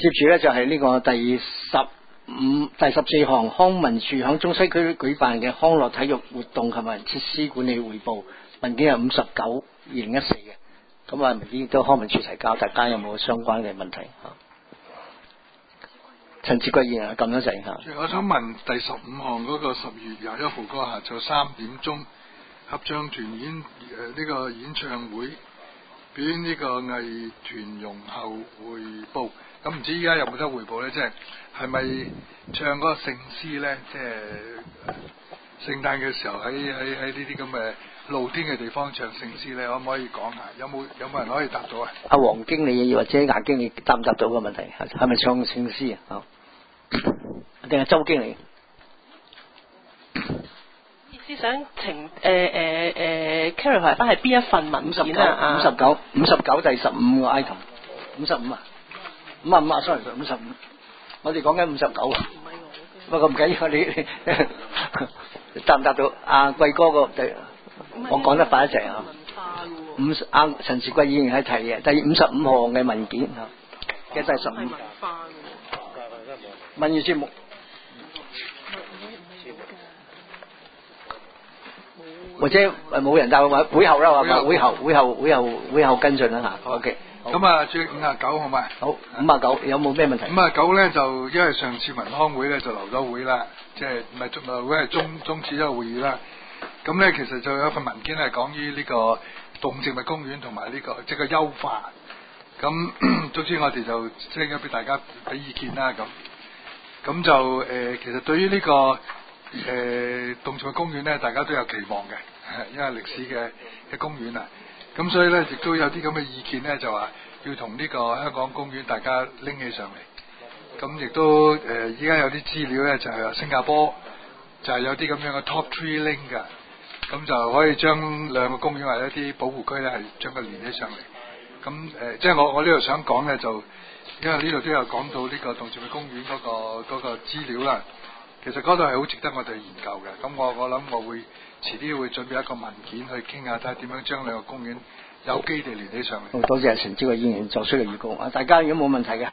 接住咧就係呢個第14項，康文署響中西區舉辦嘅康樂體育活動及埋設施管理匯報，文件係59/2014嘅。咁啊，文件亦都康文署提交，大家有冇相關嘅問題嚇？陳志貴議員撳咗掣嚇。 我想問第15項嗰個10月21號嗰個下晝3點鐘合唱團呢個演唱會表演呢個藝團容後匯報，咁唔知依家有冇得匯報咧？即係咪唱嗰個聖詩咧？即係聖誕嘅時候喺呢啲咁嘅露天嘅地方唱聖詩咧，可唔可以講下？有冇人可以答到啊？ 阿黃經理或者顏經理答唔答到個問題？係咪唱聖詩啊？定係周經理？ 意思想clarify 翻係邊一份文件啊 ？59第15個 item， 55啊，55啊，sorry 55，我哋講緊59啊。不過唔緊要，你答唔答到？阿貴哥個我講得快一齊啊。陳志貴議員係提嘅第55項嘅文件啊嘅第15。文娛節目。或者冇人答嘅話，會後啦，係嘛？會後跟進啦嚇。OK。 咁啊，最59好嘛？ 好，59有冇咩問題 ？59咧就因為上次文康會咧就留咗會啦，即係唔係留會係終止咗個會議啦。咁咧其實就有一份文件係講於呢個動植物公園同埋呢個即係個優化。咁總之我哋就聲咗俾大家俾意見啦咁就其實對於呢個動植物公園咧，大家都有期望嘅。因為歷史嘅公園啊，咁所以咧亦都有啲咁嘅意見咧，就話要同呢個香港公園大家拎起上嚟。咁亦都依家有啲資料咧，就係話新加坡就係有啲咁樣嘅 top 3 link 㗎，咁就可以將兩個公園或者一啲保護區咧係將佢連起上嚟。咁即係我呢度想講咧，就因為呢度都有講到呢個動植物公園嗰個資料啦。其實嗰度係好值得我哋研究嘅。咁我諗我會遲啲會準備一個文件去傾下，睇下點樣將兩個公園有機地連起上嚟。 好多謝陳志偉議員作出嘅預告啊！大家如果冇問題嘅。